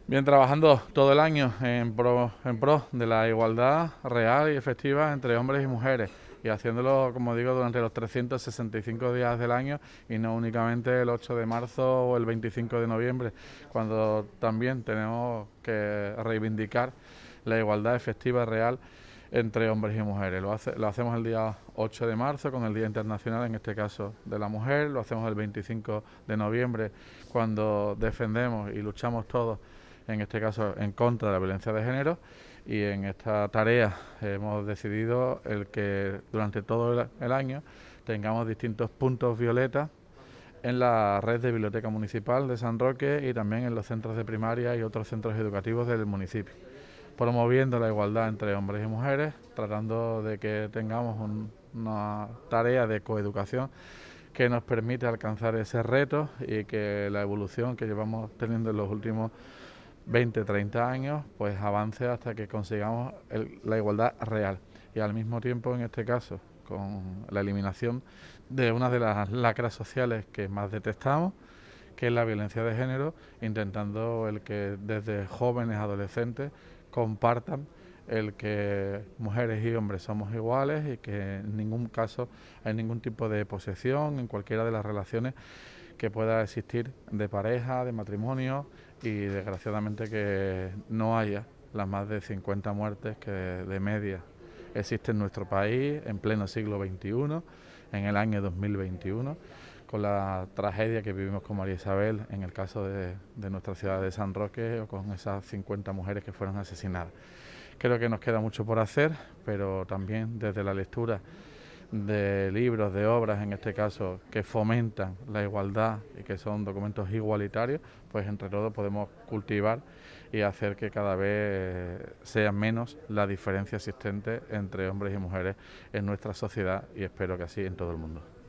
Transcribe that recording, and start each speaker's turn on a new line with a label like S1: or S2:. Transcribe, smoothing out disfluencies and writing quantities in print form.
S1: Bien, trabajando todo el año en pro de la igualdad real y efectiva entre hombres y mujeres y haciéndolo, como digo, durante los 365 días del año y no únicamente el 8 de marzo o el 25 de noviembre, cuando también tenemos que reivindicar la igualdad efectiva real entre hombres y mujeres. Lo hacemos el día 8 de marzo con el Día Internacional, en este caso, de la mujer. Lo hacemos el 25 de noviembre cuando defendemos y luchamos todos, en este caso, en contra de la violencia de género. Y en esta tarea hemos decidido el que durante todo el año tengamos distintos puntos violetas en la red de biblioteca municipal de San Roque y también en los centros de primaria y otros centros educativos del municipio, promoviendo la igualdad entre hombres y mujeres, tratando de que tengamos una tarea de coeducación que nos permita alcanzar ese reto y que la evolución que llevamos teniendo en los últimos 20-30 años pues avance hasta que consigamos la igualdad real y al mismo tiempo, en este caso, con la eliminación de una de las lacras sociales que más detestamos, que es la violencia de género, intentando el que desde jóvenes adolescentes compartan el que mujeres y hombres somos iguales y que en ningún caso hay ningún tipo de posesión en cualquiera de las relaciones que pueda existir de pareja, de matrimonio, y desgraciadamente que no haya las más de 50 muertes que de media existen en nuestro país en pleno siglo XXI, en el año 2021, con la tragedia que vivimos con María Isabel en el caso de nuestra ciudad de San Roque, o con esas 50 mujeres que fueron asesinadas. Creo que nos queda mucho por hacer, pero también desde la lectura de libros, de obras, en este caso, que fomentan la igualdad y que son documentos igualitarios, pues entre todos podemos cultivar y hacer que cada vez sea menos la diferencia existente entre hombres y mujeres en nuestra sociedad, y espero que así en todo el mundo.